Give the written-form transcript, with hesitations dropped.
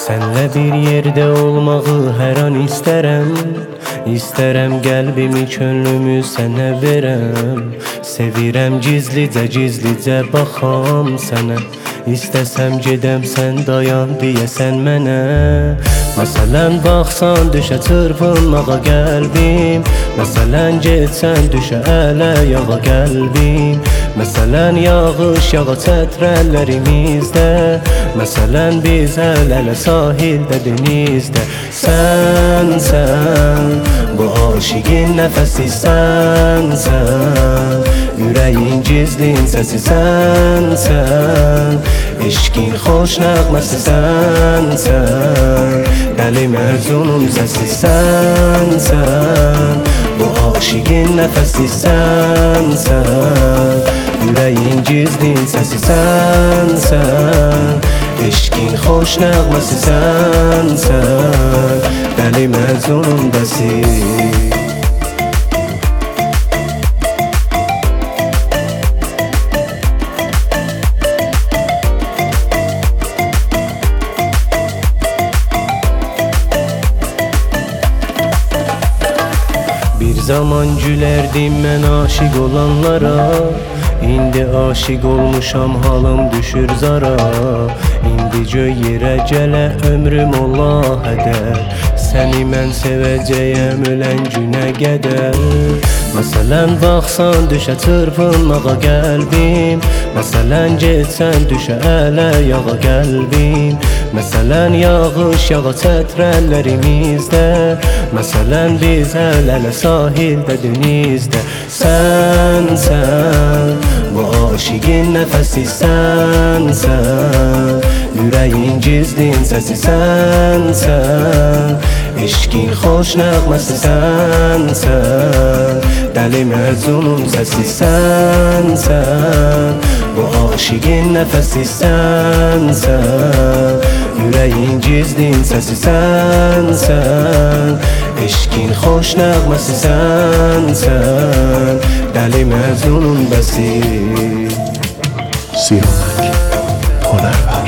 Senle bir yerde olmağı her an isterem. İsterem qəlbimi, könlümü sənə verəm. Sevirəm gizlicə baxam sənə. İstəsəm gedəm sən dayan deyəsən mənə. Məsələn baxsan düşə çırpınmağa qəlbim. Məsələn getsən düşə ələ-yağa qəlbim. Məsələn yağış yağa çətrəllərimizdə. Məsələn biz əl-ələ sahildə denizdə. Sən bu aşiqin nəfəsi sənsən. Ürəyin gizlin səsi sənsən. Eşqin xoş nəğməsi sənsən. Dəli Məcnunun səsi sənsən. Bu aşiqin nəfəsi sənsən. Ürəyin gizlin səsi sənsən. Eşqin xoş nəğməsi sənsən. Dəli Məcnunun bəsi. Bir zaman gülərdim mən aşiq olanlara. İndi aşiq olmuşam, halım düşür zara. İndi göy yerə gələ ömrüm ola hədər. Səni mən sevəcəyəm ölən günə qədər. Məsələn baxsan düşə çırpınmağa qəlbim. Məsələn getsən düşə ələ-yağa qəlbim. Məsələn yağış yağa çətrəllərimizdə. Məsələn biz əl-ələ sahildə denizdə. Sənsən bu aşiqin nəfəsi sənsən. Ürəyin gizlin səsi sənsən. Eşqin xoş nəğməsi sənsən. Dəli Məcnunun səsi sənsən. Bu aşiqin nəfəsi sənsən. Ürəyin gizlin səsi sənsən. Eşqin xoş nəğməsi sənsən. Dəli Məcnunun bəsi. Siyamak, Honerver.